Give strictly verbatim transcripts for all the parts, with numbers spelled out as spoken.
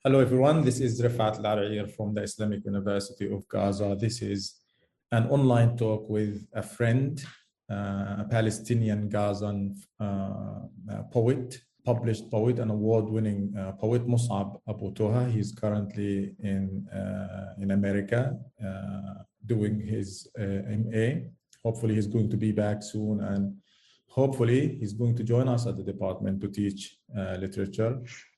Hello, everyone. This is Rafat Al-Arair from the Islamic University of Gaza. This is an online talk with a friend, uh, a Palestinian Gazan uh, poet, published poet, and award-winning uh, poet, Mus'ab Abu Toha. He's currently in, uh, in America uh, doing his uh, M A. Hopefully, he's going to be back soon, and hopefully, he's going to join us at the department to teach uh, literature.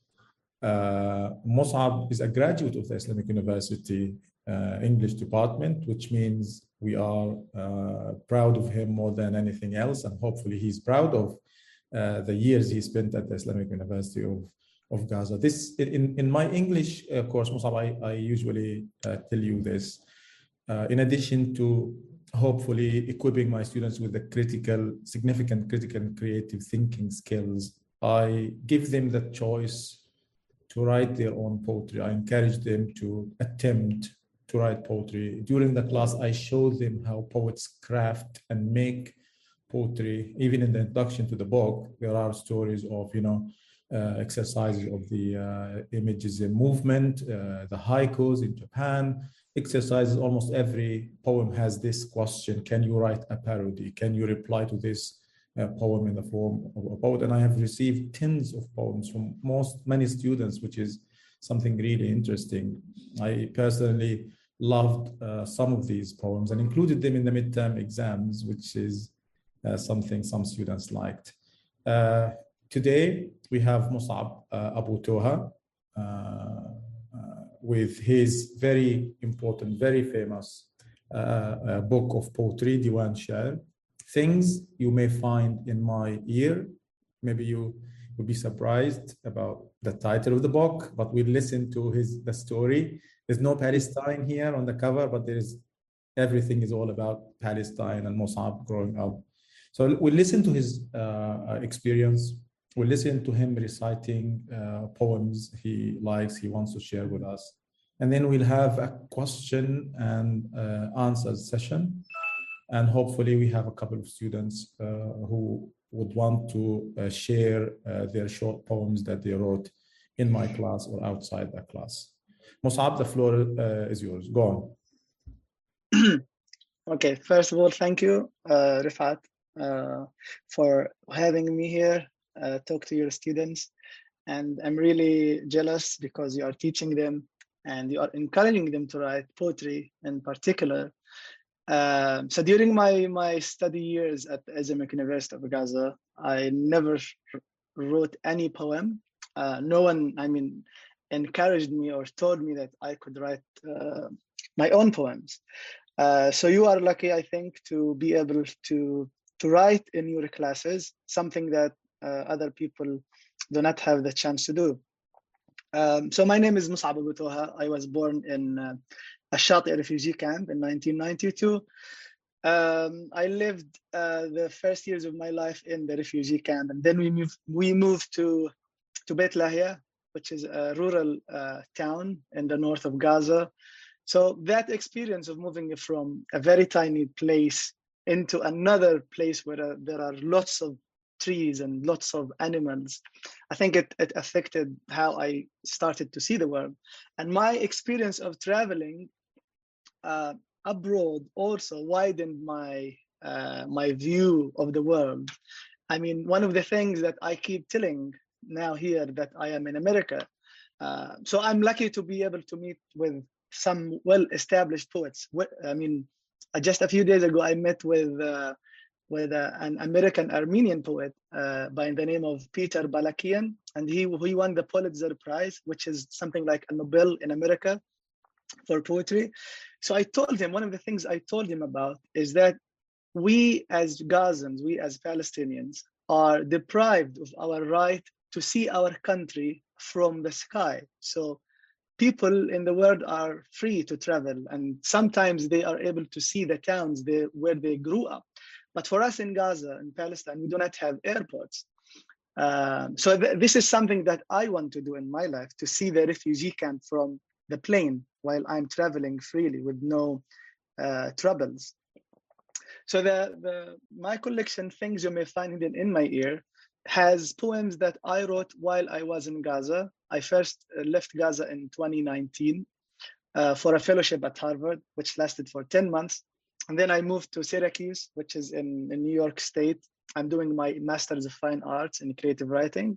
Uh, Mus'ab is a graduate of the Islamic University uh, English department, which means we are uh, proud of him more than anything else, and hopefully he's proud of uh, the years he spent at the Islamic University of, of Gaza. This in, in my English uh, course, Mus'ab, I, I usually uh, tell you this. Uh, in addition to hopefully equipping my students with the critical, significant critical and creative thinking skills, I give them the choice to write their own poetry. I encourage them to attempt to write poetry. During the class, I show them how poets craft and make poetry. Even in the introduction to the book, there are stories of, you know, uh, exercises of the uh, images and movement, uh, the haikus in Japan, exercises. Almost every poem has this question: can you write a parody? Can you reply to this a poem in the form of a poet? And I have received tens of poems from most many students, which is something really interesting. I personally loved uh, some of these poems and included them in the midterm exams, which is uh, something some students liked. Uh, today, we have Mus'ab uh, Abu Toha uh, uh, with his very important, very famous uh, uh, book of poetry, Diwan Sha'ir. Things you may find in my ear. Maybe you will be surprised about the title of the book, but we'll listen to his the story. There's no Palestine here on the cover, but there is everything is all about Palestine and Mus'ab growing up. So we'll listen to his uh, experience. We'll listen to him reciting uh, poems he likes, he wants to share with us. And then we'll have a question and uh, answers session. And hopefully we have a couple of students uh, who would want to uh, share uh, their short poems that they wrote in my class or outside the class. Mus'ab, the floor uh, is yours. Go on. Okay, first of all, thank you, uh, Rifat, uh, for having me here, uh, talk to your students. And I'm really jealous because you are teaching them and you are encouraging them to write poetry in particular. Uh, so during my, my study years at the Islamic University of Gaza, I never wrote any poem. Uh, no one, I mean, encouraged me or told me that I could write uh, my own poems. Uh, so you are lucky, I think, to be able to, to write in your classes, something that uh, other people do not have the chance to do. Um, so my name is Mus'ab Abu Toha. I was born in uh, Ash-Shati refugee camp in nineteen ninety-two. Um, I lived uh, the first years of my life in the refugee camp, and then we moved, we moved to, to Beit Lahia, which is a rural uh, town in the north of Gaza. So that experience of moving from a very tiny place into another place where uh, there are lots of trees and lots of animals, I think it, it affected how I started to see the world. And my experience of traveling uh, abroad also widened my, uh, my view of the world. I mean, one of the things that I keep telling now here that I am in America, uh, so I'm lucky to be able to meet with some well-established poets. I mean, just a few days ago, I met with uh, with uh, an American Armenian poet uh, by the name of Peter Balakian, and he he won the Pulitzer Prize, which is something like a Nobel in America for poetry. So I told him, one of the things I told him about is that we as Gazans, we as Palestinians, are deprived of our right to see our country from the sky. So people in the world are free to travel, and sometimes they are able to see the towns they, where they grew up. But for us in Gaza, in Palestine, we do not have airports. Um, so th this is something that I want to do in my life, to see the refugee camp from the plane while I'm traveling freely with no uh, troubles. So the, the my collection, Things You May Find Hidden in My Ear, has poems that I wrote while I was in Gaza, I first left Gaza in twenty nineteen uh, for a fellowship at Harvard, which lasted for ten months. And then I moved to Syracuse, which is in, in New York State. I'm doing my Master's of Fine Arts in Creative Writing.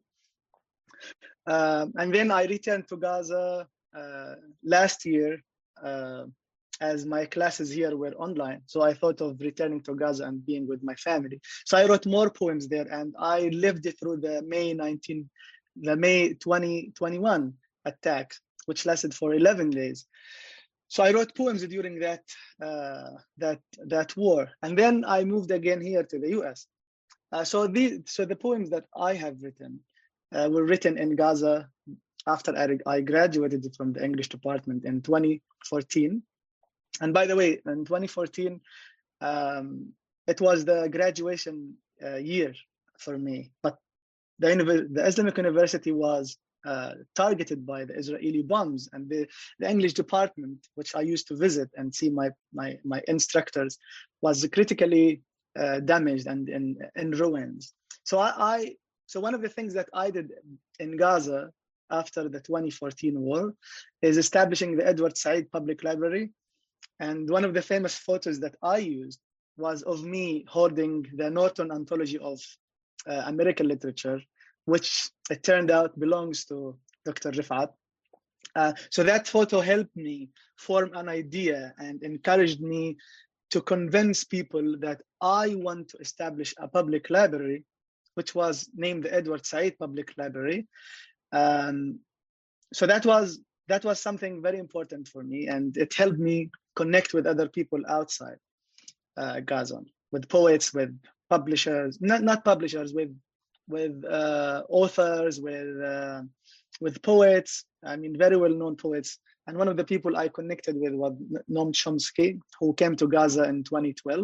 Um, and then I returned to Gaza uh, last year uh, as my classes here were online. So I thought of returning to Gaza and being with my family. So I wrote more poems there, and I lived through the May nineteenth, the May twenty twenty-one attacks, which lasted for eleven days. So I wrote poems during that uh, that that war, and then I moved again here to the U S. Uh, so the so the poems that I have written uh, were written in Gaza after I, I graduated from the English department in twenty fourteen. And by the way, in twenty fourteen, um, it was the graduation uh, year for me. But the, the Islamic University was uh, targeted by the Israeli bombs, and the, the English department, which I used to visit and see my my, my instructors, was critically uh, damaged and in, in ruins. So I, I so one of the things that I did in Gaza after the twenty fourteen war is establishing the Edward Said Public Library. And one of the famous photos that I used was of me holding the Norton Anthology of uh, American Literature, which it turned out belongs to Doctor Rifat. Uh, so that photo helped me form an idea and encouraged me to convince people that I want to establish a public library, which was named the Edward Said Public Library. Um, so that was that was something very important for me, and it helped me connect with other people outside uh, Gaza, with poets, with publishers, not not publishers, with with uh, authors, with uh, with poets. I mean, very well-known poets. And one of the people I connected with was Noam Chomsky, who came to Gaza in twenty twelve.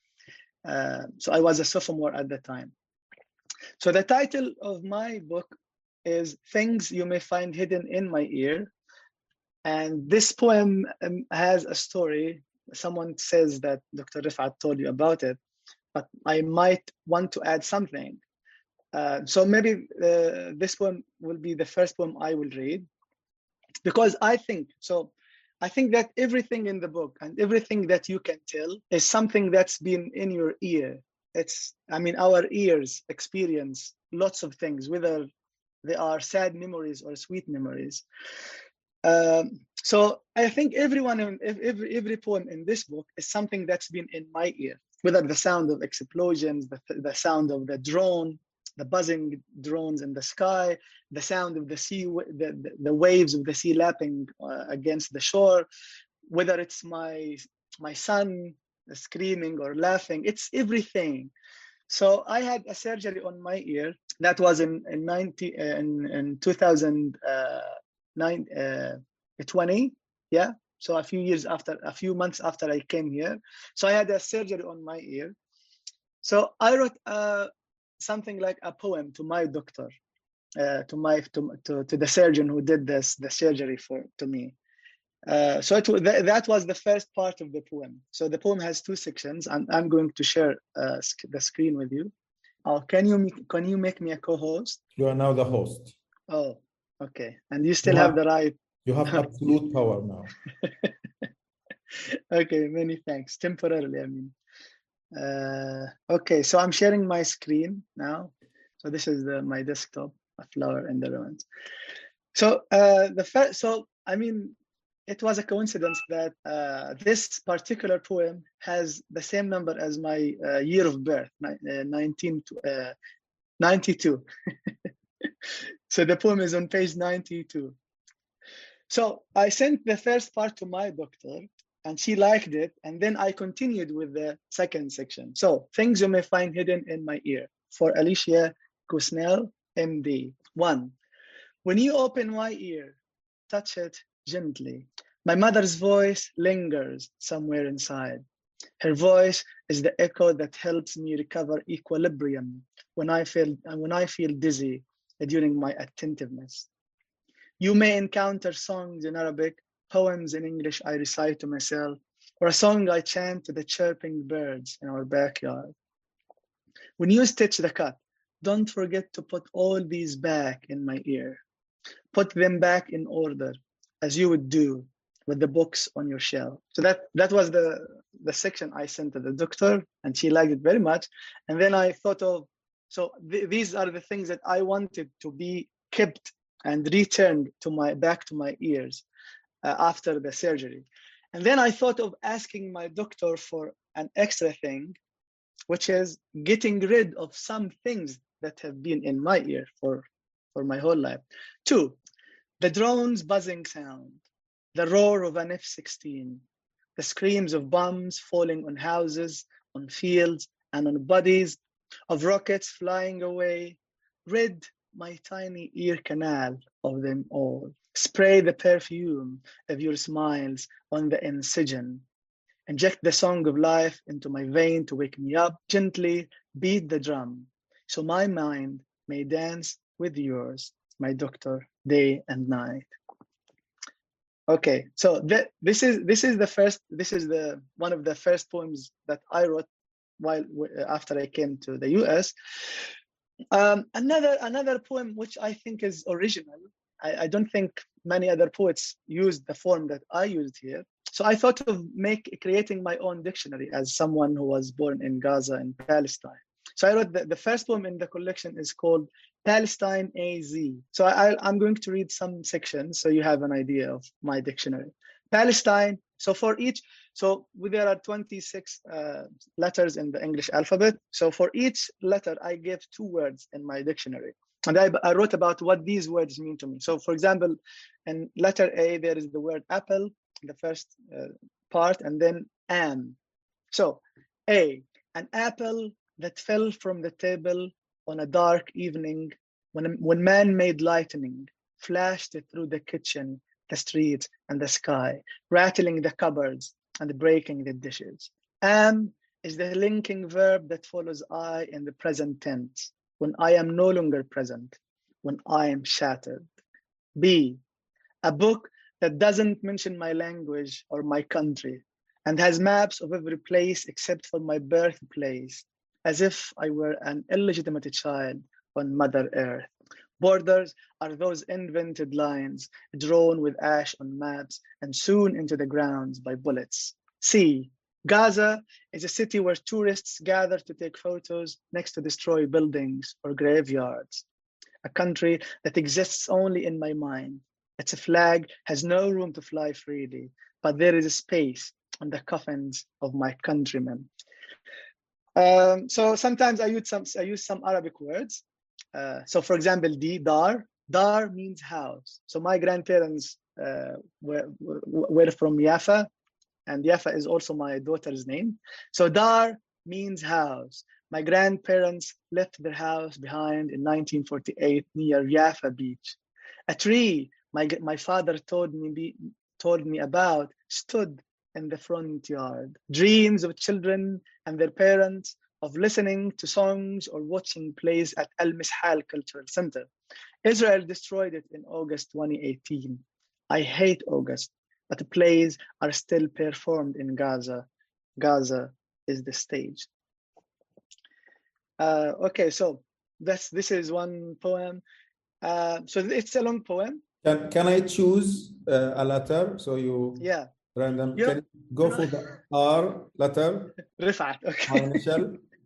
Uh, so I was a sophomore at the time. So the title of my book is Things You May Find Hidden in My Ear. And this poem um, has a story. Someone says that Doctor Rifat told you about it, but I might want to add something. Uh, so maybe uh, this poem will be the first poem I will read, because I think, so I think that everything in the book and everything that you can tell is something that's been in your ear. It's, I mean, our ears experience lots of things, whether they are sad memories or sweet memories. Um, so I think everyone, in, every, every poem in this book is something that's been in my ear, whether the sound of explosions, the, the sound of the drone, the buzzing drones in the sky, the sound of the sea, the, the, the waves of the sea lapping uh, against the shore, whether it's my, my son screaming or laughing, it's everything. So I had a surgery on my ear that was in, in, ninety, uh, in, in two thousand twenty, yeah? So a few years after, a few months after I came here. So I had a surgery on my ear. So I wrote uh, something like a poem to my doctor, uh, to my to, to to the surgeon who did this the surgery for to me. Uh, so it, th that was the first part of the poem. So the poem has two sections, and I'm going to share uh, sc the screen with you. Oh, can you can you make me a co-host? You are now the host. Oh, okay. And you still you have, have the right. You have absolute power now. Okay, many thanks. Temporarily, I mean. Uh, okay, so I'm sharing my screen now. So this is the, my desktop, a flower in the ruins. So uh, the first, so I mean, it was a coincidence that uh, this particular poem has the same number as my uh, year of birth, uh, nineteen ninety-two. So the poem is on page ninety-two. So I sent the first part to my doctor, and she liked it. And then I continued with the second section. So things you may find hidden in my ear, for Alicia Kusnel, M D. One, when you open my ear, touch it gently. My mother's voice lingers somewhere inside. Her voice is the echo that helps me recover equilibrium when I feel, when I feel dizzy during my attentiveness. You may encounter songs in Arabic, poems in English I recite to myself, or a song I chant to the chirping birds in our backyard. When you stitch the cut, don't forget to put all these back in my ear. Put them back in order, as you would do with the books on your shelf. So that that was the the section I sent to the doctor, and she liked it very much. And then I thought of, so th these are the things that I wanted to be kept and returned to my back to my ears uh, after the surgery. And then I thought of asking my doctor for an extra thing, which is getting rid of some things that have been in my ear for, for my whole life. Two, the drone's buzzing sound, the roar of an F sixteen, the screams of bombs falling on houses, on fields, and on bodies, of rockets flying away. Rid my tiny ear canal of them all. Spray the perfume of your smiles on the incision. Inject the song of life into my vein to wake me up. Gently beat the drum, so my mind may dance with yours, my doctor, day and night. Okay, so that, this is this is the first. This is the one of the first poems that I wrote while after I came to the U S. Um, another another poem which I think is original. I, I don't think many other poets used the form that I used here. So I thought of make creating my own dictionary as someone who was born in Gaza in Palestine. So I wrote the, the first poem in the collection is called Palestine A Z. So I, I'm going to read some sections so you have an idea of my dictionary. Palestine, so for each, so there are twenty-six uh, letters in the English alphabet. So for each letter, I gave two words in my dictionary. And I, I wrote about what these words mean to me. So for example, in letter A, there is the word apple, the first uh, part, and then am. So A, an apple that fell from the table on a dark evening when, when man made lightning, flashed it through the kitchen, the streets, and the sky, rattling the cupboards and breaking the dishes. Am is the linking verb that follows I in the present tense, when I am no longer present, when I am shattered. B, a book that doesn't mention my language or my country and has maps of every place except for my birthplace, as if I were an illegitimate child on Mother Earth. Borders are those invented lines drawn with ash on maps and sewn into the grounds by bullets. C, Gaza is a city where tourists gather to take photos next to destroyed buildings or graveyards. A country that exists only in my mind. Its flag has no room to fly freely, but there is a space on the coffins of my countrymen. Um, so sometimes I use some, I use some Arabic words. Uh, so for example, D, Dar. Dar means house. So my grandparents uh, were, were from Jaffa, and Jaffa is also my daughter's name. So Dar means house. My grandparents left their house behind in nineteen forty-eight near Jaffa Beach. A tree my, my father told me, be, told me about stood in the front yard. Dreams of children and their parents of listening to songs or watching plays at Al Mishal Cultural Center. Israel destroyed it in August twenty eighteen. I hate August, but the plays are still performed in Gaza. Gaza is the stage. Uh, okay, so that's this is one poem. Uh, so it's a long poem. Can, can I choose uh, a letter? So you yeah random. You can know, you go you for know, the R letter? Rifat, okay. My initial.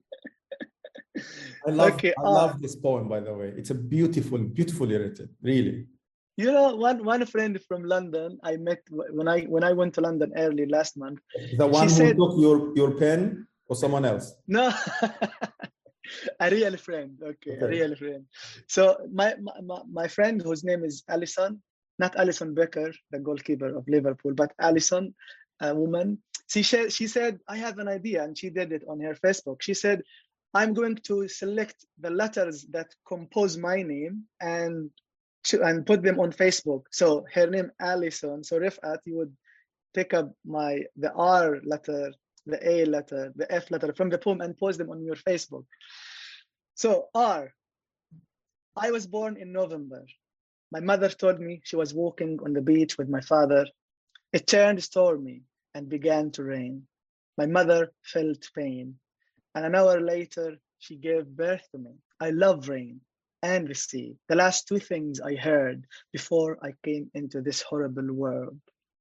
I love okay, I love this poem, by the way. It's a beautiful, beautifully written, really. You know, one one friend from London I met when I when I went to London early last month. The one she who said, took your your pen or someone else? No, a real friend. Okay, Okay. a real friend. So my, my my friend whose name is Alison, not Alison Becker, the goalkeeper of Liverpool, but Alison, a woman. She said she said I have an idea, and she did it on her Facebook. She said, I'm going to select the letters that compose my name and and put them on Facebook. So her name Alison. So Rifat, you would pick up my the R letter, the A letter, the F letter from the poem and post them on your Facebook. So R. I was born in November. My mother told me she was walking on the beach with my father. It turned stormy and began to rain. My mother felt pain. And an hour later, she gave birth to me. I love rain. and the sea. The last two things I heard before I came into this horrible world.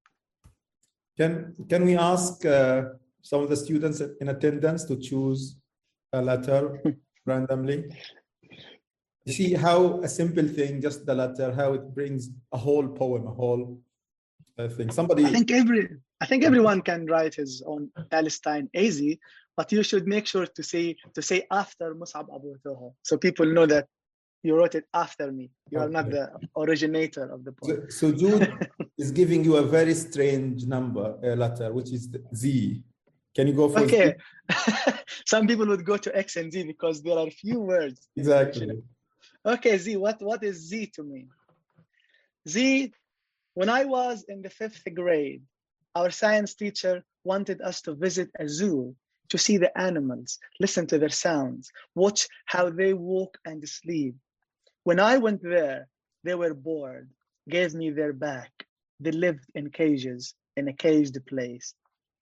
Can, can we ask uh, some of the students in attendance to choose a letter randomly? You see how a simple thing, just the letter, how it brings a whole poem, a whole uh, thing. Somebody. I think every I think everyone can write his own Palestine easy, but you should make sure to say to say after Mus'ab Abu Toha, so people know that you wrote it after me. You okay. are not the originator of the poem. So, so Jude is giving you a very strange number, a letter, which is Z. Can you go for okay. Z? Some people would go to X and Z because there are few words. Exactly. Okay, Z, what, what is Z to me? Z, when I was in the fifth grade, our science teacher wanted us to visit a zoo to see the animals, listen to their sounds, watch how they walk and sleep. When I went there, they were bored, gave me their back. They lived in cages, in a caged place.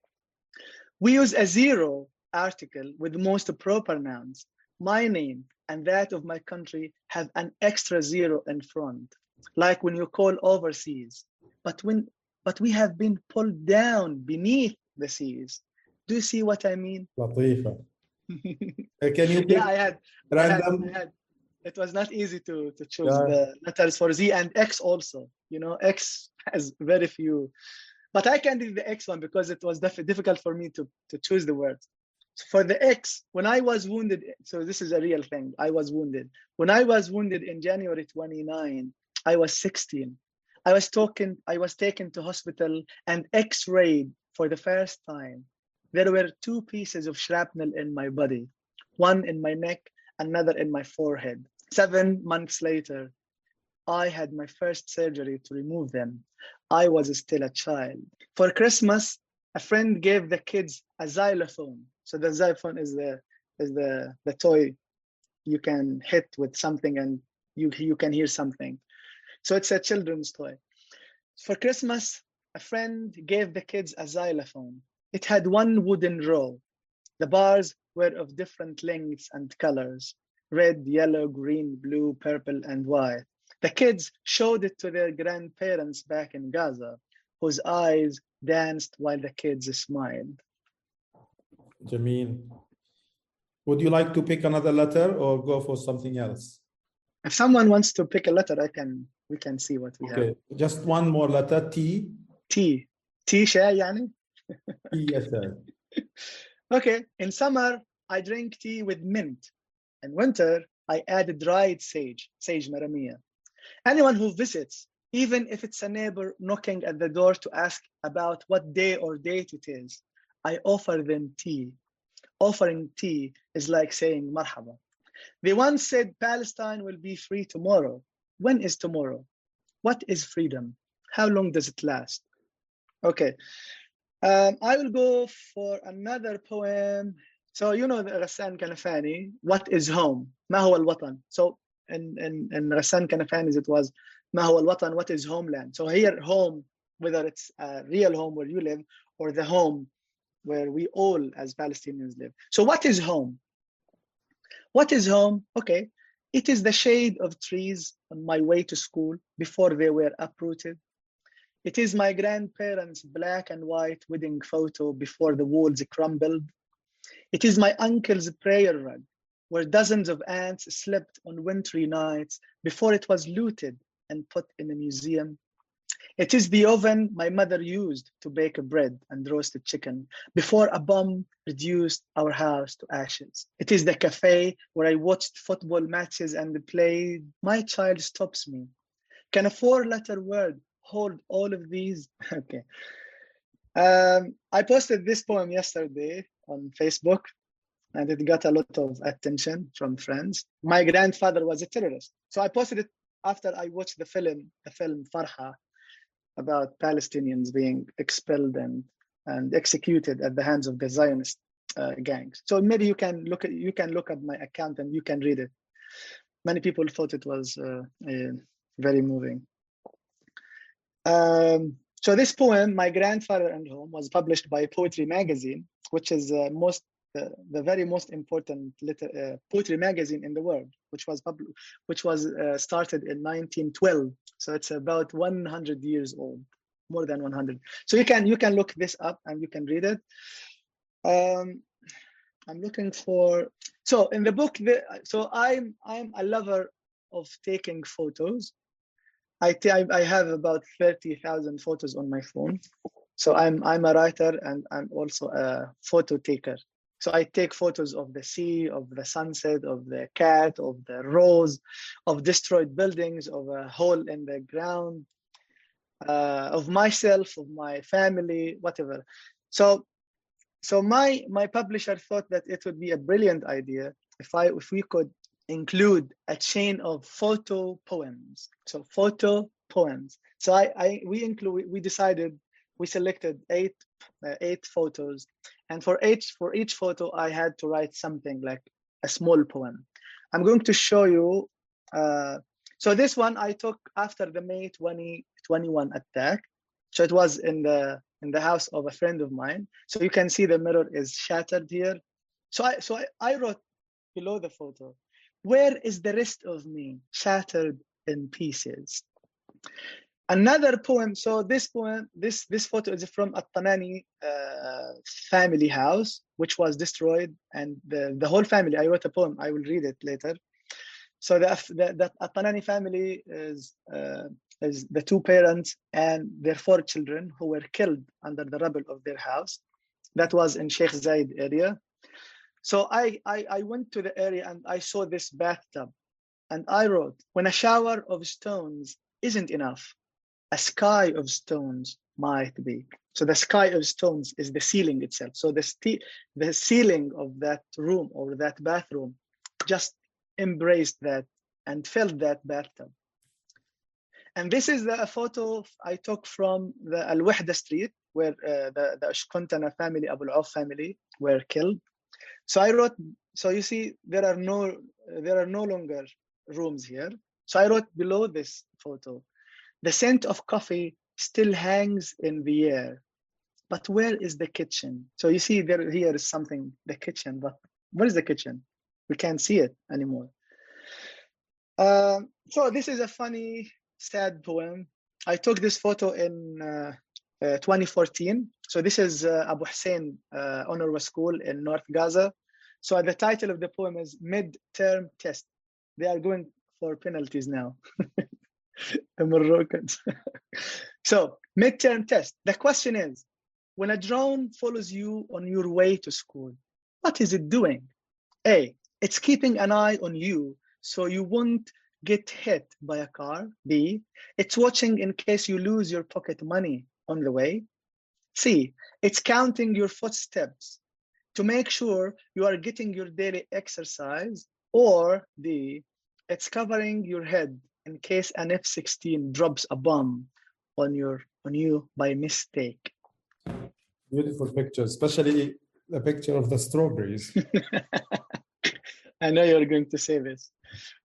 We use a zero article with most proper nouns. My name and that of my country have an extra zero in front, like when you call overseas. But when, but we have been pulled down beneath the seas. Do you see what I mean? Latifa. Can you yeah, I had, random? I had, I had, it was not easy to, to choose yeah. the letters for Z and X also. You know, X has very few, but I can do the X one because it was difficult for me to, to choose the words. So for the X, when I was wounded, so this is a real thing, I was wounded. When I was wounded in January twenty-ninth, I was sixteen. I was talking, I was taken to hospital and X-rayed for the first time. There were two pieces of shrapnel in my body, one in my neck, another in my forehead. Seven months later, I had my first surgery to remove them. I was still a child. For Christmas, a friend gave the kids a xylophone. So the xylophone is the is the, the toy you can hit with something and you, you can hear something. So it's a children's toy. For Christmas, a friend gave the kids a xylophone. It had one wooden row. The bars were of different lengths and colors, red, yellow, green, blue, purple, and white. The kids showed it to their grandparents back in Gaza, whose eyes danced while the kids smiled. Jameel, would you like to pick another letter or go for something else? If someone wants to pick a letter, I can. We can see what we okay. have. Just one more letter, T. T. T شاي يعني? T, yes, sir. Okay. In summer, I drink tea with mint. In winter, I add dried sage, sage maramia. Anyone who visits, even if it's a neighbor knocking at the door to ask about what day or date it is, I offer them tea. Offering tea is like saying marhaba. They once said Palestine will be free tomorrow. When is tomorrow? What is freedom? How long does it last? Okay, um, I will go for another poem. So you know Ghassan Kanafani, what is home? ما هو الوطن? So in, in, in Ghassan Kanafani's it was ما هو الوطن, what is homeland? So here home, whether it's a real home where you live or the home where we all as Palestinians live. So what is home? What is home? Okay, it is the shade of trees on my way to school before they were uprooted. It is my grandparents' black and white wedding photo before the walls crumbled. It is my uncle's prayer rug where dozens of ants slept on wintry nights before it was looted and put in a museum. It is the oven my mother used to bake bread and roasted chicken before a bomb reduced our house to ashes. It is the cafe where I watched football matches and played My Child Stops Me. Can a four-letter word hold all of these? Okay. Um, I posted this poem yesterday on Facebook and it got a lot of attention from friends. My grandfather was a terrorist. So I posted it after I watched the film, the film Farha, about Palestinians being expelled and, and executed at the hands of the Zionist uh, gangs. So maybe you can look at you can look at my account and you can read it. Many people thought it was uh, uh, very moving. Um, so this poem, My Grandfather and Home, was published by Poetry Magazine, which is the most the, the very most important liter, uh, poetry magazine in the world, which was pub which was uh, started in nineteen twelve. So it's about one hundred years old, more than one hundred. So you can you can look this up and you can read it. Um, I'm looking for, so in the book, the, so I'm I'm a lover of taking photos. I, I have about thirty thousand photos on my phone. So I'm I'm a writer and I'm also a photo taker. So I take photos of the sea, of the sunset, of the cat, of the rose, of destroyed buildings, of a hole in the ground, uh, of myself, of my family, whatever. So so my my publisher thought that it would be a brilliant idea if I if we could include a chain of photo poems. So photo poems. So I, I we include we decided we selected eight uh, eight photos, and for each for each photo I had to write something like a small poem. I'm going to show you. Uh, so this one I took after the May twenty twenty-one attack. So it was in the in the house of a friend of mine. So you can see the mirror is shattered here. So I so I, I wrote below the photo, where is the rest of me, shattered in pieces? Another poem. So this poem, this this photo is from At-Tanani uh, family house, which was destroyed, and the the whole family. I wrote a poem. I will read it later. So the the, the At-Tanani family is uh, is the two parents and their four children who were killed under the rubble of their house. That was in Sheikh Zayed area. So I, I I went to the area and I saw this bathtub, and I wrote, when a shower of stones isn't enough, a sky of stones might be. So the sky of stones is the ceiling itself. So the, st the ceiling of that room or that bathroom just embraced that and filled that bathtub. And this is the, a photo I took from the Al-Wahda street, where uh, the, the Ashkuntana family, Abu al-Auf family, were killed. So I wrote, so you see, there are no, there are no longer rooms here. So I wrote below this photo, the scent of coffee still hangs in the air, but where is the kitchen? So you see there, here is something, the kitchen, but where is the kitchen? We can't see it anymore. Um, so this is a funny, sad poem. I took this photo in uh, uh, twenty fourteen. So this is uh, Abu Hussein uh, Honor School in North Gaza. So the title of the poem is Mid-Term Test. They are going for penalties now. The Moroccans. So mid-term test. The question is, when a drone follows you on your way to school, what is it doing? A, it's keeping an eye on you so you won't get hit by a car. B, it's watching in case you lose your pocket money on the way. C, it's counting your footsteps to make sure you are getting your daily exercise. Or D, it's covering your head in case an F sixteen drops a bomb on your on you by mistake. Beautiful picture, especially the picture of the strawberries. I know you're going to say this.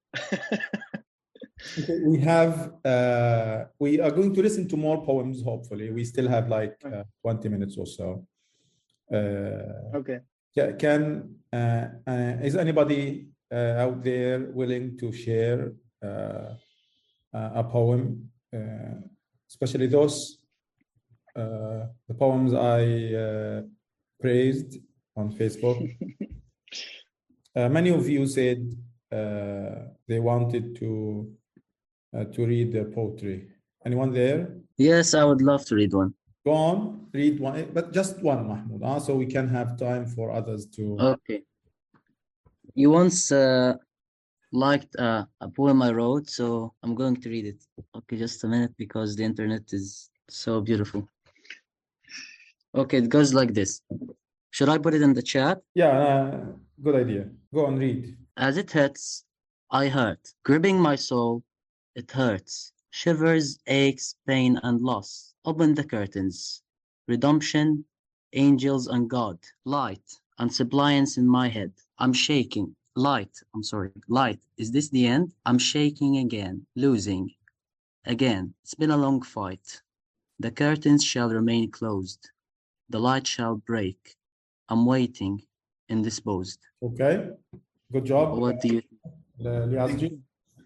Okay, we have, uh, we are going to listen to more poems, hopefully. We still have like uh, twenty minutes or so. Uh, okay. Can, uh, uh, is anybody uh, out there willing to share uh, a poem, uh, especially those, uh, the poems I uh, praised on Facebook? uh, many of you said uh, they wanted to uh, to read the poetry. Anyone there? Yes, I would love to read one. Go on, read one, but just one, Mahmoud, uh, so we can have time for others to. Okay. You once uh, liked uh, a poem I wrote, so I'm going to read it. Okay, just a minute, because the internet is so beautiful. Okay, it goes like this. Should I put it in the chat? Yeah, uh, good idea. Go on, read. As it hits, I hurt. Gripping my soul, it hurts. Shivers, aches, pain, and loss. Open the curtains. Redemption, angels, and God. Light and suppliance in my head. I'm shaking. Light, I'm sorry. Light, is this the end? I'm shaking again, losing. Again, it's been a long fight. The curtains shall remain closed. The light shall break. I'm waiting. indisposed. Okay, good job. What do you Uh, Liazji.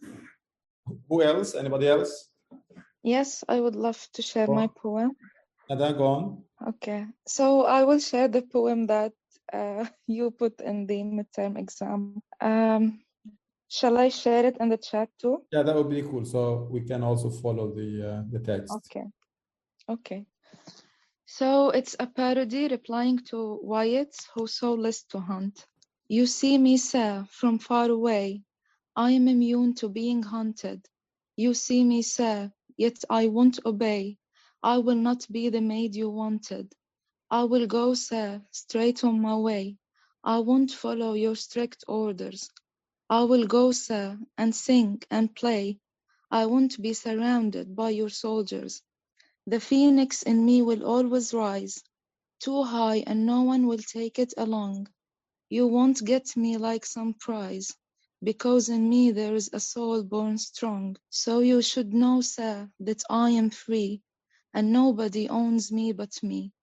Who else? Anybody else? Yes, I would love to share Go my on. poem. Ada, go on. Okay, so I will share the poem that uh, you put in the midterm exam. Um, shall I share it in the chat too? Yeah, that would be cool. So we can also follow the uh, the text. Okay, okay. So it's a parody replying to Wyatt's Who So List to Hunt. You see me, sir, from far away. I am immune to being hunted. You see me, sir, yet I won't obey. I will not be the maid you wanted. I will go, sir, straight on my way. I won't follow your strict orders. I will go, sir, and sing and play. I won't be surrounded by your soldiers. The phoenix in me will always rise, too high, and no one will take it along. You won't get me like some prize, because in me there is a soul born strong. So you should know, sir, that I am free, and nobody owns me but me.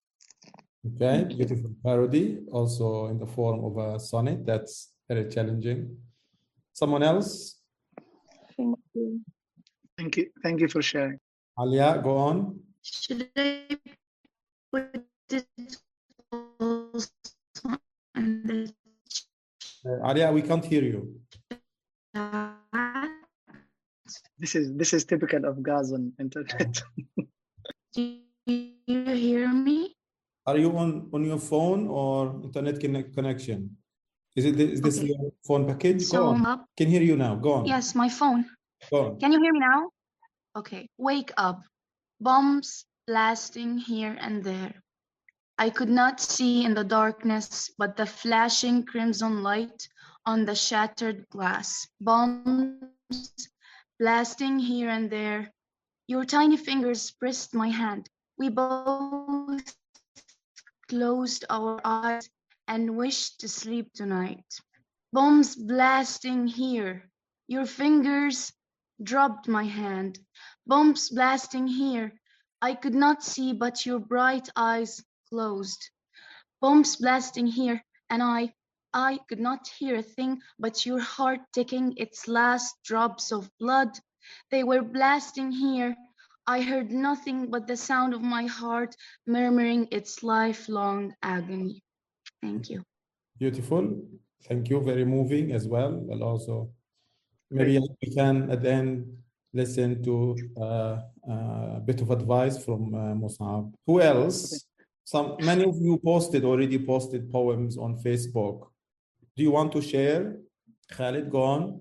Okay, beautiful parody, also in the form of a sonnet. That's very challenging. Someone else? Thank you. Thank you. Thank you for sharing. Alia, go on. Should I put it also in the Uh, Alia, we can't hear you. chat? This is this is typical of Gazan internet. Do you hear me? Are you on, on your phone or internet connect, connection? Is it is this Okay. your phone package? Go So on. I'm up. Can hear you now. Go on. Yes, my phone. Go on. Can you hear me now? Okay. Wake up. Bombs blasting here and there. I could not see in the darkness but the flashing crimson light on the shattered glass. Bombs blasting here and there. Your tiny fingers pressed my hand. We both closed our eyes and wished to sleep tonight. Bombs blasting here. Your fingers dropped my hand. Bombs blasting here. I could not see but your bright eyes closed. Bombs blasting here, and I, I could not hear a thing but your heart ticking its last drops of blood. They were blasting here. I heard nothing but the sound of my heart murmuring its lifelong agony. Thank you. Beautiful. Thank you. Very moving as well. And also, maybe we can at the end listen to uh, a bit of advice from uh, Musab. Who else? Some many of you posted already posted poems on Facebook. Do you want to share? Khalid, go on.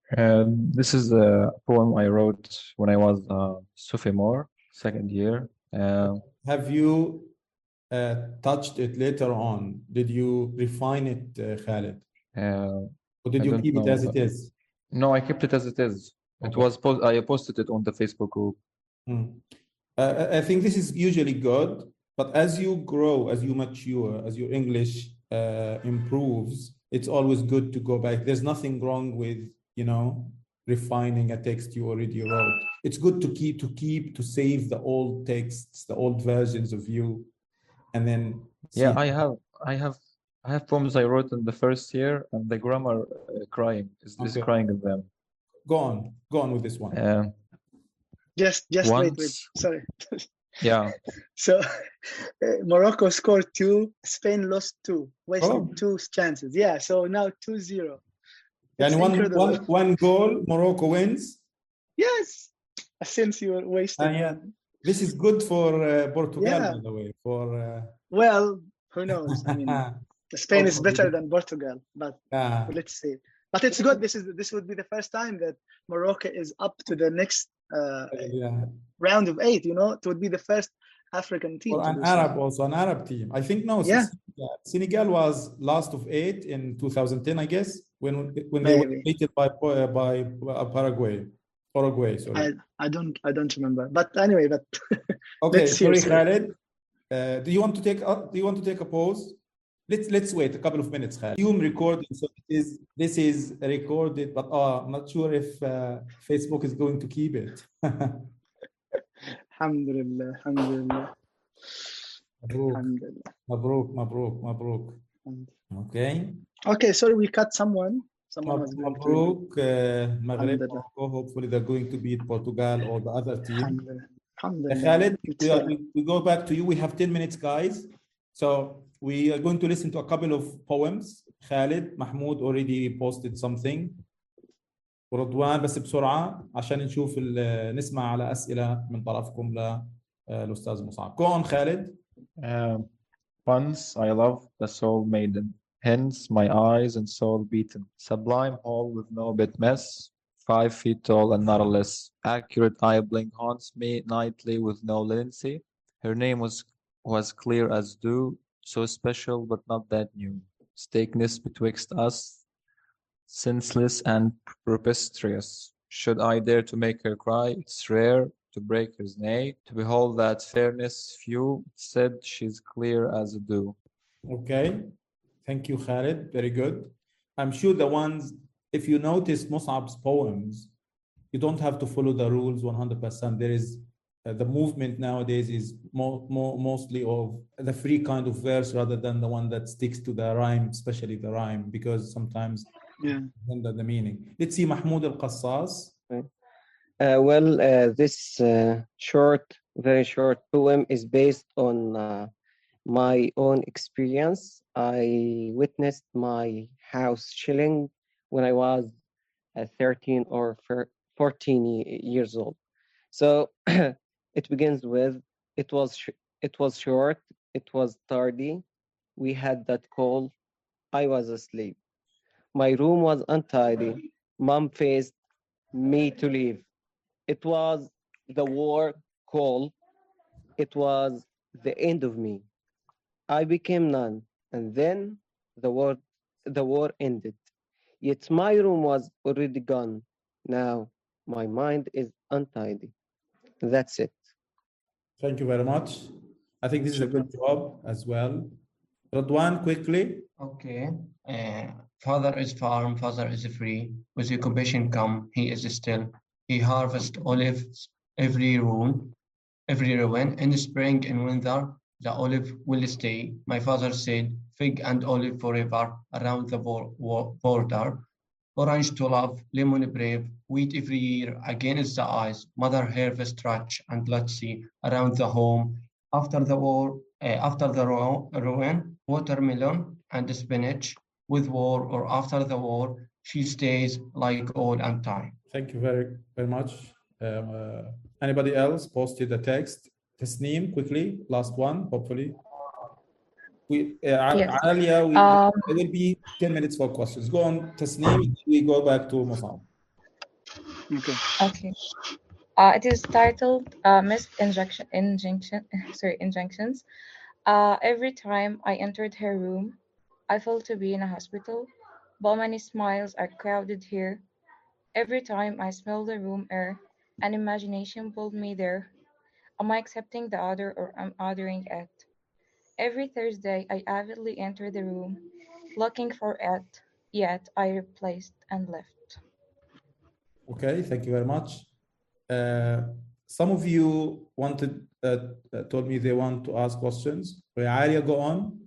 Um, this is a poem I wrote when I was a sophomore, second year. Um, Have you uh, touched it later on? Did you refine it, uh, Khalid? uh, Or did I you don't keep it know, as it but- is? no, I kept it as it is. It Okay. was post I posted it on the Facebook group. Hmm. Uh, I I think this is usually good, but as you grow, as you mature, as your English uh, improves, it's always good to go back. There's nothing wrong with, you know, refining a text you already wrote. It's good to keep, to keep, to save the old texts, the old versions of you, and then see. Yeah, I have, I have, I have poems I wrote in the first year, and the grammar uh, crying is is Okay. crying in them. Go on, go on with this one. Um, Just just wait, wait. Once- Sorry. yeah, So uh, Morocco scored two, Spain lost two, wasted Oh. two chances. Yeah, so now two zero. And It's one, incredible. one, one goal, Morocco wins. Yes, since you were wasted. And yeah, this is good for uh, Portugal, Yeah. by the way. For uh, Well, who knows? I mean, Spain is better than Portugal, but yeah. let's see. But it's good. This is this would be the first time that Morocco is up to the next uh, yeah. round of eight. You know, it would be the first African team. Or to an do so. Arab, also an Arab team. I think no. Yeah. Senegal, Senegal was last of eight in two thousand ten, I guess, when when they were Maybe. beaten by by by Paraguay, Paraguay. Sorry. I I don't I don't remember. But anyway, but Okay, let's hear, sorry, sir. Khalid. Uh, do you want to take uh, do you want to take a pause? Let's let's wait a couple of minutes, Khalid. Zoom recording, so it is this is recorded, but uh, I'm not sure if uh, Facebook is going to keep it. Alhamdulillah, alhamdulillah, Mabruk, alhamdulillah. mabruk, mabruk, mabruk. Okay. Okay, sorry, we cut someone. Someone was going to. Mabruk, uh, Maghreb, Alhamdulillah. Morocco. Hopefully they're going to beat Portugal or the other team. Alhamdulillah. Uh, Alhamdulillah. Khalid, It's, we, are, uh, we, we go back to you. We have ten minutes, guys. So we are going to listen to a couple of poems. Khalid, Mahmoud already posted something. ورضوان بس بسرعة عشان نشوف ال- نسمع على أسئلة من طرفكم للأستاذ مصعب. Go on, Khalid. Um, Once I loved the soul maiden, hence my eyes and soul beaten. Sublime hall with no bit mess, five feet tall and not a less. Accurate eye blink haunts me nightly with no leniency. Her name was was clear as dew, so special but not that new. Stakeness betwixt us, senseless and preposterous. Should I dare to make her cry, it's rare to break her nay. To behold that fairness few said she's clear as a dew. Okay. Thank you, Khalid. Very good. I'm sure the ones, if you notice Mus'ab's poems, you don't have to follow the rules one hundred percent. There is uh, the movement nowadays is more, more, mostly of the free kind of verse rather than the one that sticks to the rhyme, especially the rhyme, because sometimes yeah. under the meaning. Let's see Mahmoud Al-Qassas. Uh, well, uh, this uh, short, very short poem is based on uh, my own experience. I witnessed my house chilling when I was uh, thirteen or fourteen years old. So it begins with, it was, sh- it was short, it was tardy. We had that call. I was asleep. My room was untidy. Mom faced me to leave. It was the war call. It was the end of me. I became none, and then the war, the war ended. Yet my room was already gone. Now my mind is untidy. That's it. Thank you very much. I think this is a good job as well. Radwan, quickly. Okay. Uh, father is farm, father is free. With occupation come, he is still. He harvests olives every ruin, every ruin. In spring and winter, the olive will stay. My father said, fig and olive forever around the border. Orange to love, lemon brave, wheat every year against the eyes. Mother harvest rich and let's see around the home. After the war, uh, after the ruin, watermelon and spinach. With war or after the war, she stays like old and time. Thank you very, very much. Uh, anybody else posted the text? Tasneem, quickly, last one, hopefully. We, uh, Yes. Alia, we, Um, there will be ten minutes for questions. Go on, Tasneem, we go back to Musab. Okay. Okay. Uh, it is titled uh, Missed Injection, Injunction, sorry, Injunctions. Uh, every time I entered her room, I felt to be in a hospital, but many smiles are crowded here. Every time I smell the room air, an imagination pulled me there. Am I accepting the other or am I othering it? Every Thursday, I avidly enter the room, looking for it, yet I replaced and left. Okay, thank you very much. Uh, some of you wanted, uh, uh, told me they want to ask questions. Alia, go on.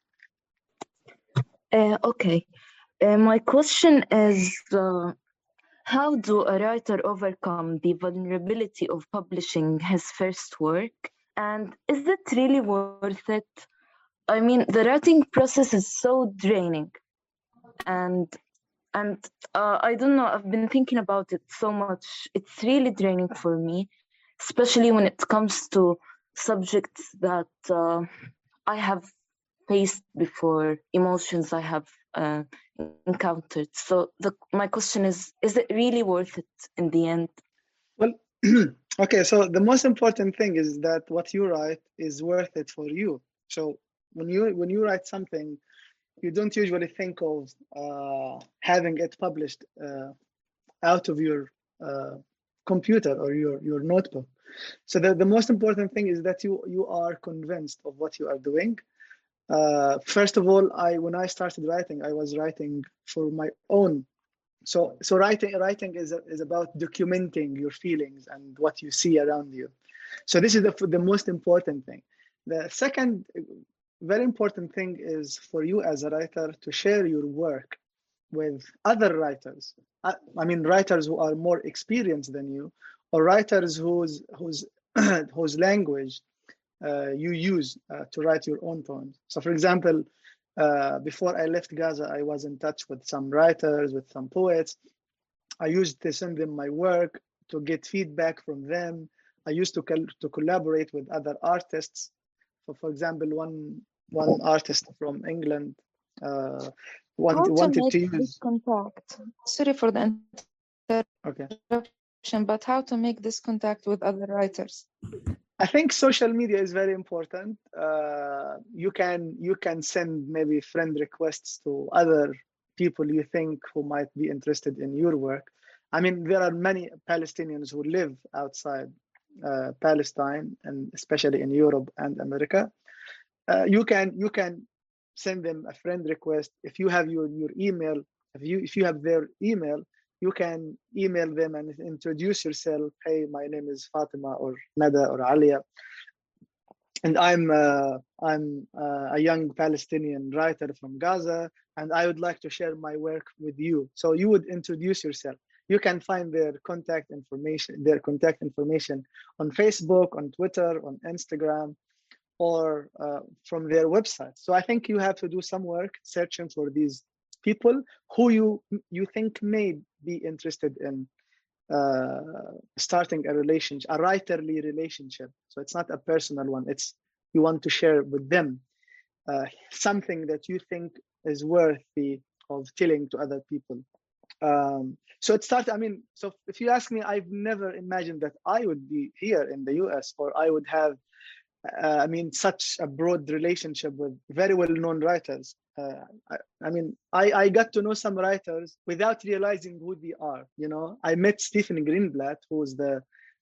Uh, okay. Uh, my question is, uh, how do a writer overcome the vulnerability of publishing his first work? And is it really worth it? I mean, the writing process is so draining. And and uh, I don't know, I've been thinking about it so much. It's really draining for me, especially when it comes to subjects that uh, I have faced before, emotions I have uh, encountered. So the, my question is, is it really worth it in the end? Well, okay, so the most important thing is that what you write is worth it for you. So when you when you write something, you don't usually think of uh, having it published uh, out of your uh, computer or your, your notebook. So the, the most important thing is that you you are convinced of what you are doing. Uh, first of all, I when I started writing, I was writing for my own. So so writing writing is is about documenting your feelings and what you see around you. So this is the the most important thing. The second very important thing is for you as a writer to share your work with other writers. I, I mean, writers who are more experienced than you, or writers whose whose whose language uh, you use uh, to write your own poems. So, for example, uh, before I left Gaza, I was in touch with some writers, with some poets. I used to send them my work to get feedback from them. I used to col to collaborate with other artists. So, for example, one one artist from England uh, want, How to wanted make to this use. contact? Sorry for the Okay. interruption, but how to make this contact with other writers? I think social media is very important. Uh, you can you can send maybe friend requests to other people you think who might be interested in your work. I mean, there are many Palestinians who live outside uh, Palestine, and especially in Europe and America. Uh, you can you can send them a friend request. If you have your your email, if you if you have their email, you can email them and introduce yourself. Hey, my name is Fatima or Nada or Alia, and I'm uh, I'm uh, a young Palestinian writer from Gaza, and I would like to share my work with you. So you would introduce yourself. You can find their contact information, their contact information on Facebook, on Twitter, on Instagram, or uh, from their website. So I think you have to do some work searching for these people who you you think may be interested in uh, starting a relationship, a writerly relationship. So it's not a personal one. It's you want to share with them uh, something that you think is worthy of telling to other people. Um, so it started, I mean, so if you ask me, I've never imagined that I would be here in the U S or I would have, uh, I mean, such a broad relationship with very well-known writers. Uh, I, I mean, I, I got to know some writers without realizing who they are. You know, I met Stephen Greenblatt, who is the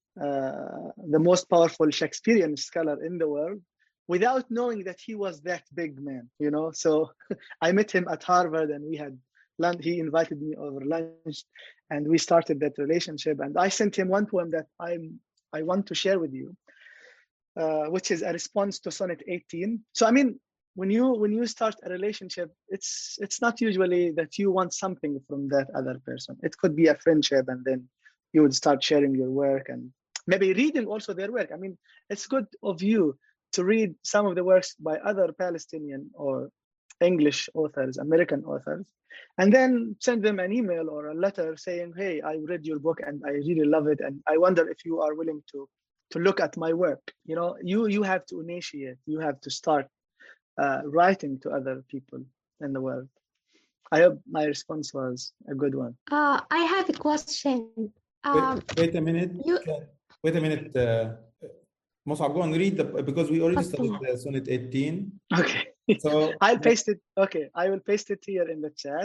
uh, the most powerful Shakespearean scholar in the world, without knowing that he was that big man. You know, so I met him at Harvard, and we had lunch. He invited me over lunch, and we started that relationship. And I sent him one poem that I'm I want to share with you, uh, which is a response to Sonnet eighteen. So I mean, when you when you start a relationship, it's it's not usually that you want something from that other person. It could be a friendship, and then you would start sharing your work and maybe reading also their work. I mean, it's good of you to read some of the works by other Palestinian or English authors, American authors, and then send them an email or a letter saying, hey, I read your book and I really love it, and I wonder if you are willing to to look at my work. You know, you you have to initiate, you have to start uh, writing to other people in the world. I hope my response was a good one. Uh, I have a question. Um, wait, wait a minute. you, Wait a minute. Uh, Musab, go and read the, because we already Fatima. started the Sonnet eighteen. Okay. So I'll paste it. Okay, I will paste it here in the chat.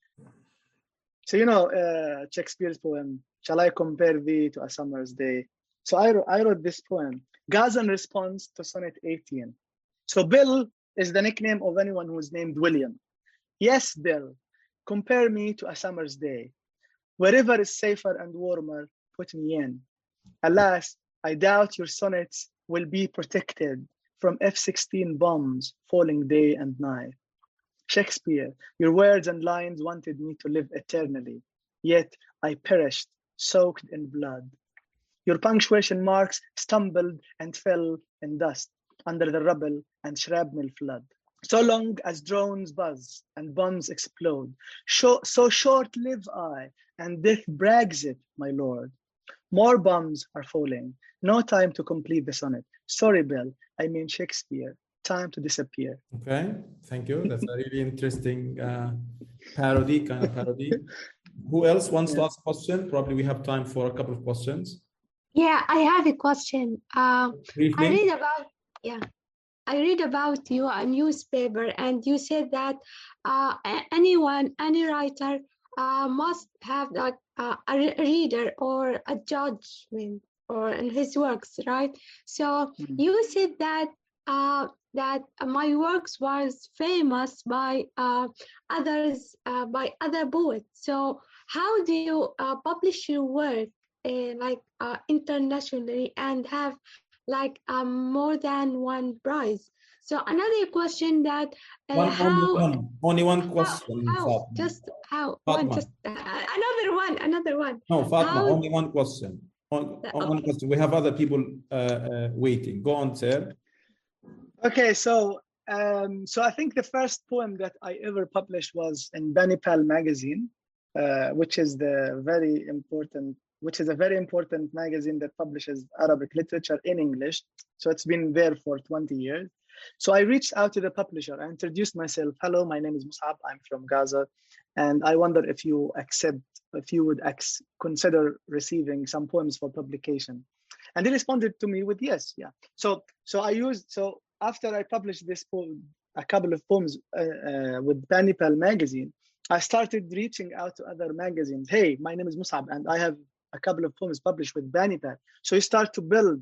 So, you know, uh, Shakespeare's poem, Shall I Compare Thee to a Summer's Day? So I, I wrote this poem, Gazan response to Sonnet eighteen. So Bill is the nickname of anyone who is named William. Yes, Bill, compare me to a summer's day. Wherever is safer and warmer, put me in. Alas, I doubt your sonnets will be protected from F sixteen bombs falling day and night. Shakespeare, your words and lines wanted me to live eternally, yet I perished, soaked in blood. Your punctuation marks stumbled and fell in dust under the rubble and shrapnel flood. So long as drones buzz and bombs explode, so, so short live I, and death brags it, my lord. More bombs are falling, no time to complete the sonnet. Sorry, Bill, I mean Shakespeare, time to disappear. Okay, thank you. That's a really interesting uh, parody, kind of parody. Who else wants to ask a question? Probably we have time for a couple of questions. yeah, I have a question. Uh, Briefly. I read about, yeah, I read about you a newspaper, and you said that uh, anyone, any writer uh, must have like uh, a reader or a judgment or in his works, right? So mm-hmm. you said that uh, that my works was famous by uh, others, uh, by other poets. So how do you uh, publish your work uh, like uh, internationally and have like um, more than one prize. So another question that uh, One, how, only one, only one question, how, how Fatma. just how one Fatma. just uh, another one another one. No, Fatma, How, only one question. On, uh, on one okay. question. We have other people uh, uh, waiting. Go on, sir. Okay, so um, so I think the first poem that I ever published was in Banipal magazine, uh, which is the very important, which is a very important magazine that publishes Arabic literature in English. So it's been there for twenty years. So I reached out to the publisher. I introduced myself. Hello, my name is Musab. I'm from Gaza, and I wonder if you accept, if you would ex consider receiving some poems for publication. And they responded to me with yes, yeah. So so I used so. After I published this poem, a couple of poems uh, uh, with Banipal magazine, I started reaching out to other magazines. Hey, my name is Musab, and I have a couple of poems published with Banipal. So you start to build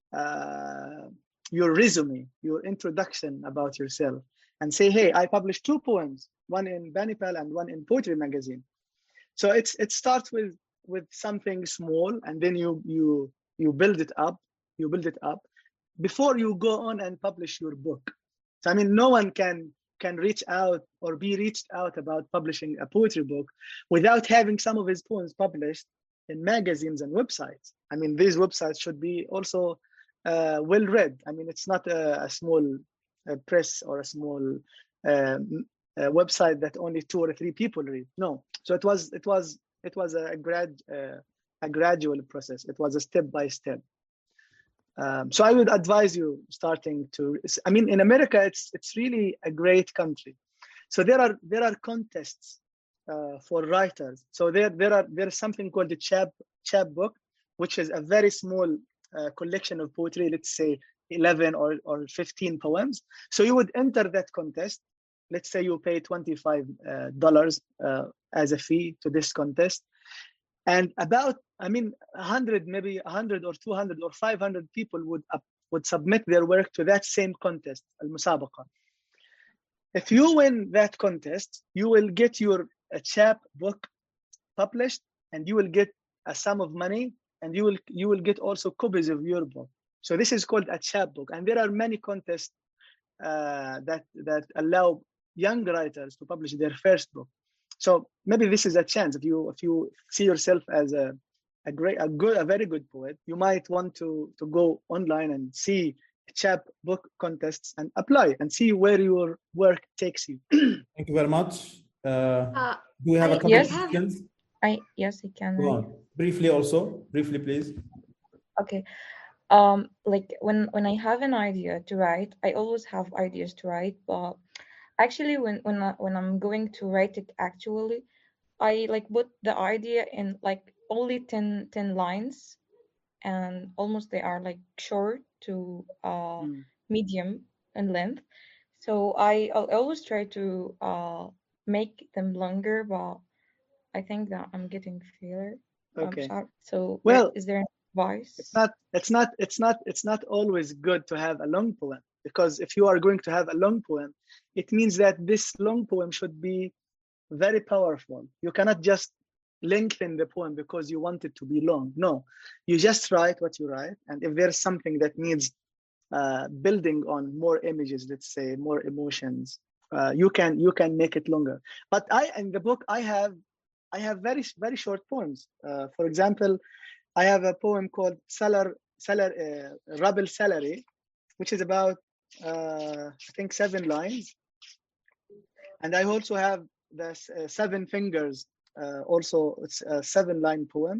uh, your resume, your introduction about yourself, and say, hey, I published two poems, one in Banipal and one in Poetry magazine. So it's it starts with with something small, and then you you you build it up, you build it up. Before you go on and publish your book. So I mean, no one can can reach out or be reached out about publishing a poetry book without having some of his poems published in magazines and websites. I mean, these websites should be also uh, well read. I mean, it's not a, a small uh, press or a small um, a website that only two or three people read. No. So it was it was it was a grad uh, a gradual process. It was a step by step. Um, so I would advise you starting to, I mean, in America, it's it's really a great country. So there are there are contests uh, for writers. So there there are there is something called the chap chapbook, which is a very small uh, collection of poetry. Let's say eleven or or fifteen poems. So you would enter that contest. Let's say you pay twenty-five dollars uh, uh, as a fee to this contest. And about, I mean, one hundred, maybe one hundred or two hundred or five hundred people would up, would submit their work to that same contest, al-musabaqa. If you win that contest, you will get your a chap book published, and you will get a sum of money, and you will you will get also copies of your book. So this is called a chap book, and there are many contests uh, that that allow young writers to publish their first book. So maybe this is a chance. If you if you see yourself as a a great a good a very good poet, you might want to to go online and see chap book contests and apply and see where your work takes you. Thank you very much. Uh, Uh, do we have I- a couple Yes. of questions? I yes, I can. Go on. Briefly also. Briefly, please. Okay. Um, like when when I have an idea to write, I always have ideas to write, but actually when when I, when I'm going to write it actually, I like put the idea in like only ten, ten lines, and almost they are like short to uh Mm. medium in length. So I I'll always try to uh make them longer, but I think that I'm getting failure. Okay. I'm sorry. So Well, is there any advice? it's not it's not it's not it's not always good to have a long poem, because if you are going to have a long poem, it means that this long poem should be very powerful. You cannot just lengthen the poem because you want it to be long. No, you just write what you write, and if there's something that needs uh, building on more images, let's say more emotions, uh, you can you can make it longer. But I in the book I have I have very very short poems. Uh, for example, I have a poem called Salar Salar uh, Rebel Salary, which is about uh, I think seven lines, and I also have the uh, Seven Fingers. Uh, also, it's a seven-line poem.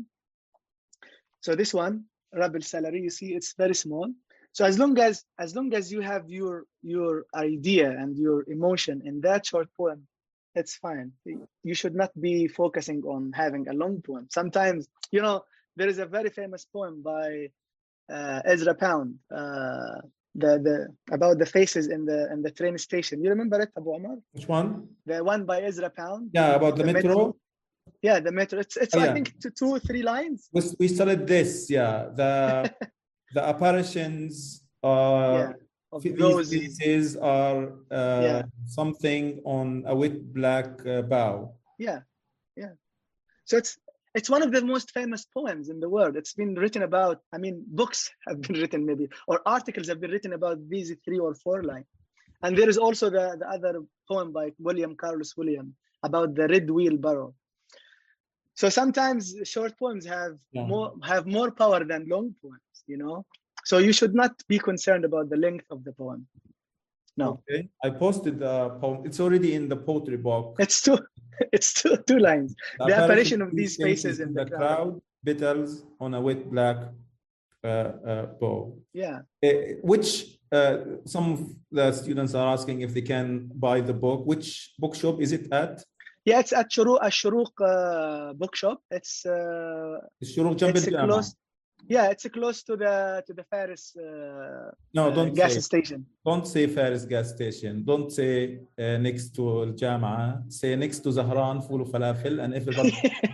So this one, Rebel Salary, you see, it's very small. So as long as as long as you have your your idea and your emotion in that short poem, it's fine. You should not be focusing on having a long poem. Sometimes, you know, there is a very famous poem by uh, Ezra Pound, uh, the the about the faces in the in the train station. You remember it, Abu Omar? Which one? The one by Ezra Pound. Yeah, about the, The metro. metro. Yeah, the metro. It's it's Oh, I yeah. think two, two three lines. We, we studied this. Yeah, the the apparitions uh, Yeah, of these those. faces are uh, Yeah. something on a wet black uh, bow. Yeah, yeah. So it's it's one of the most famous poems in the world. It's been written about, I mean, books have been written maybe, or articles have been written about these three or four lines. And there is also the, the other poem by William Carlos Williams about the red wheelbarrow. So sometimes short poems have Yeah. more have more power than long poems, you know? So you should not be concerned about the length of the poem. No. Okay. I posted the poem. It's already in the poetry book. It's two, it's two, two lines. The apparition of these faces in the crowd. crowd, petals on a wet black uh, uh, bow. Yeah. Uh, which uh, some of the students are asking if they can buy the book. Which bookshop is it at? Yeah, it's at Shuruq Shuruq uh, bookshop. It's uh, الشروق جنب it's الجامعة. close. Yeah, it's close to the to the Faris uh, No, uh, don't gas say. station. Don't say Faris gas station. Don't say uh, next to الجامعة. Say next to Zahran فول وفلافل and everybody.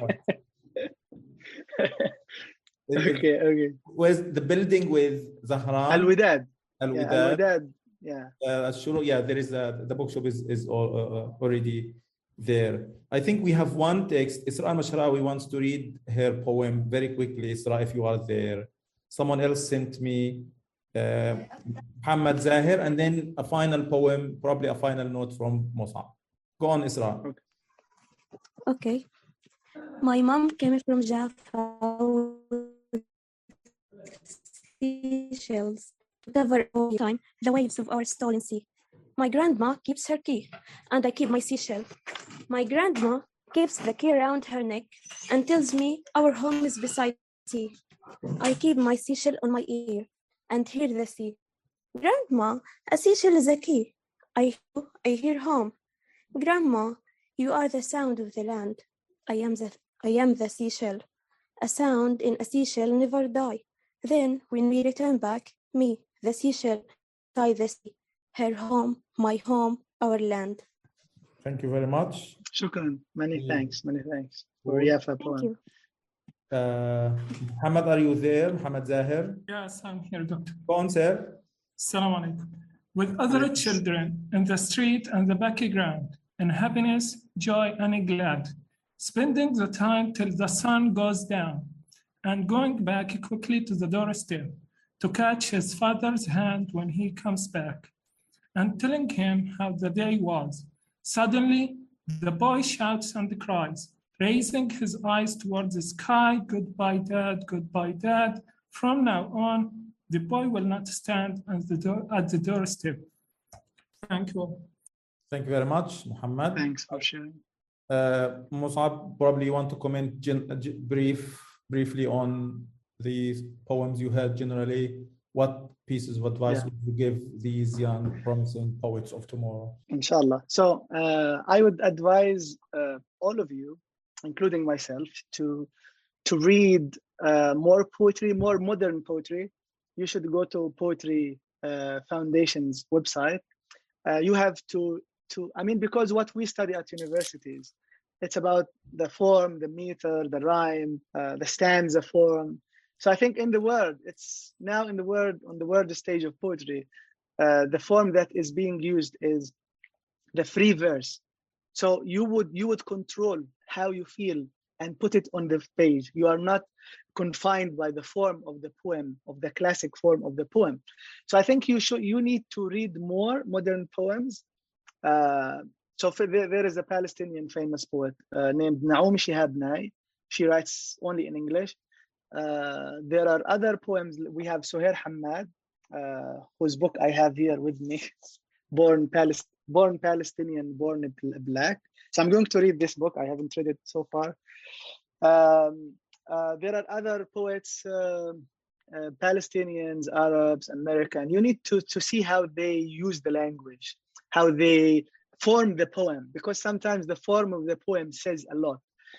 Okay, okay. Where's the building with Zahran? Al Widad. Al Yeah, Widad. Al Widad. Yeah. Uh, Shuru- yeah, there is a, the bookshop is, is all, uh, already there. I think we have one text. Isra Mashrawi wants to read her poem very quickly. Isra, if you are there. Someone else sent me uh, Muhammad Zahir, and then a final poem, probably a final note from Musab. Go on, Isra. Okay. Okay. My mom came from Jaffa with seashells to cover all the time the waves of our stolen sea. My grandma keeps her key, and I keep my seashell. My grandma keeps the key around her neck and tells me our home is beside the sea. I keep my seashell on my ear and hear the sea. Grandma, a seashell is a key. I, I hear home. Grandma, you are the sound of the land. I am the, I am the seashell. A sound in a seashell never die. Then, when we return back, me, the seashell, by the sea, her home, my home, our land. Thank you very much. Shukran. Many Yeah. thanks. Many thanks for Cool. Yafa Thank poem. you. Uh, Muhammad, are you there? Muhammad Zahir? Yes, I'm here, Doctor. Go on, sir. Assalamu alaikum. With other children in the street and the background, in happiness, joy, and glad, spending the time till the sun goes down, and going back quickly to the doorstep to catch his father's hand when he comes back, and telling him how the day was. Suddenly, the boy shouts and cries, raising his eyes towards the sky, goodbye, Dad, goodbye, Dad. From now on, the boy will not stand at the, door, at the doorstep. Thank you. Thank you very much, Muhammad. Thanks for sharing. Uh, Musab, probably you want to comment gen- g- brief, briefly on the poems you heard generally. What pieces of advice Yeah. would you give these young, promising poets of tomorrow? Inshallah. So uh, I would advise uh, all of you, including myself, to to read uh, more poetry, more modern poetry. You should go to Poetry uh, Foundation's website. Uh, you have to to I mean, because what we study at universities, it's about the form, the meter, the rhyme, uh, the stanza form. So I think in the word, it's now in the word on the word stage of poetry, uh, the form that is being used is the free verse. So you would you would control how you feel and put it on the page. You are not confined by the form of the poem, of the classic form of the poem. So I think you should you need to read more modern poems. Uh, so for there, there is a Palestinian famous poet uh, named Naomi Shihab Nai. She writes only in English. Uh, there are other poems. We have Suhair Hamad, uh, whose book I have here with me, Born, Palest- Born Palestinian, Born Black. So I'm going to read this book. I haven't read it so far. Um, uh, there are other poets, uh, uh, Palestinians, Arabs, American. You need to, to see how they use the language, how they form the poem, because sometimes the form of the poem says a lot.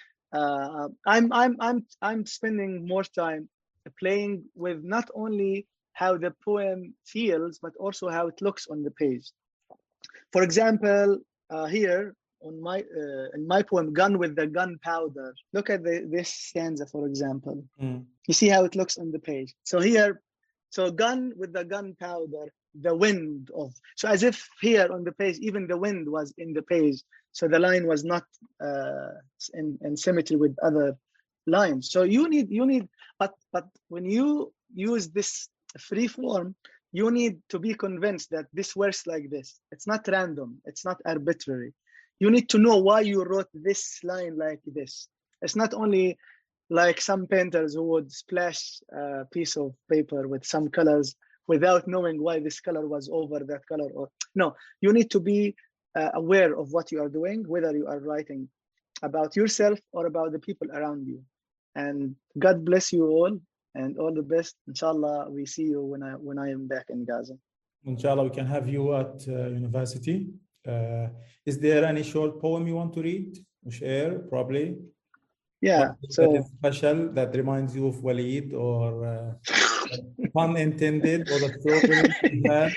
Uh, I'm I'm I'm I'm spending more time playing with not only how the poem feels, but also how it looks on the page. For example, uh, here on my uh, in my poem, "Gun with the Gunpowder." Look at the, this stanza, for example. Mm. You see how it looks on the page. So here, so gun with the gunpowder, the wind of. So as if here on the page, even the wind was in the page. So the line was not uh, in, in symmetry with other lines. So you need you need but but when you use this free form, you need to be convinced that this works like this. It's not random, it's not arbitrary. You need to know why you wrote this line like this. It's not only like some painters who would splash a piece of paper with some colors without knowing why this color was over that color. Or no, you need to be uh, aware of what you are doing, whether you are writing about yourself or about the people around you. And God bless you all and all the best. Inshallah, we see you when I when I am back in Gaza. Inshallah, we can have you at uh, university. Uh, is there any short poem you want to read or share? Probably. Yeah. Something So that is special that reminds you of Walid, or uh, pun intended, or the strawberry.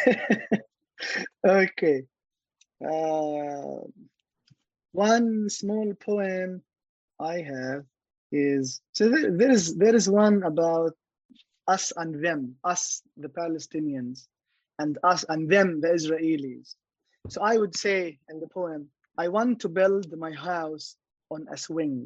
okay. Uh, one small poem I have is so there, there is there is one about us and them, us the Palestinians, and us and them the Israelis. So I would say in the poem, I want to build my house on a swing.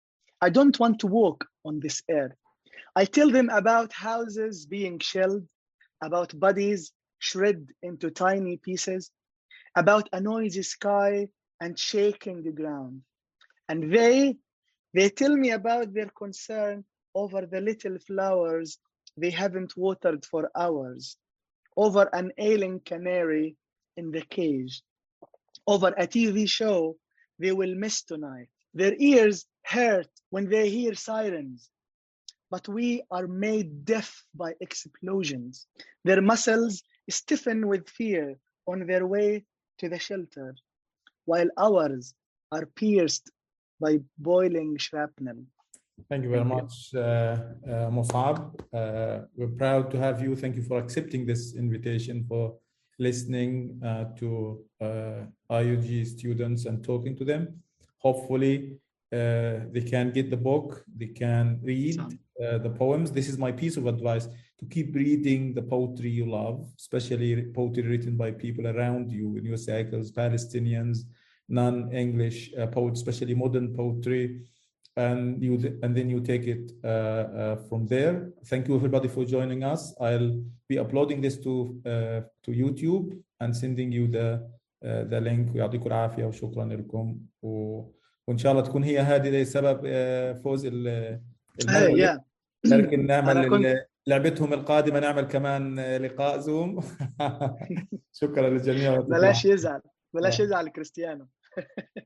I don't want to walk on this earth. I tell them about houses being shelled, about bodies shred into tiny pieces, about a noisy sky and shaking the ground. And they, they tell me about their concern over the little flowers they haven't watered for hours, over an ailing canary in the cage, over a T V show they will miss tonight. Their ears hurt when they hear sirens, but we are made deaf by explosions. Their muscles stiffen with fear on their way to the shelter, while ours are pierced by boiling shrapnel. Thank you very much, uh, uh, Musab. Uh, we're proud to have you. Thank you for accepting this invitation, for listening uh, to uh, I U G students and talking to them. Hopefully, uh, they can get the book, they can read uh, the poems. This is my piece of advice: to keep reading the poetry you love, especially poetry written by people around you in your cycles, Palestinians, non-English uh, poets, especially modern poetry. And you and then you take it uh, uh, from there. Thank you everybody for joining us. I'll be uploading this to uh, to YouTube and sending you the uh, the link. ويعطيكم العافية وشكرا لكم وإن شاء الله تكون هي هذه سبب uh, فوز المغرب. لكن نعمل لعبتهم القادمة نعمل كمان لقاء زوم. شكرا للجميع. بلاش يزعل بلاش يزعل كريستيانو.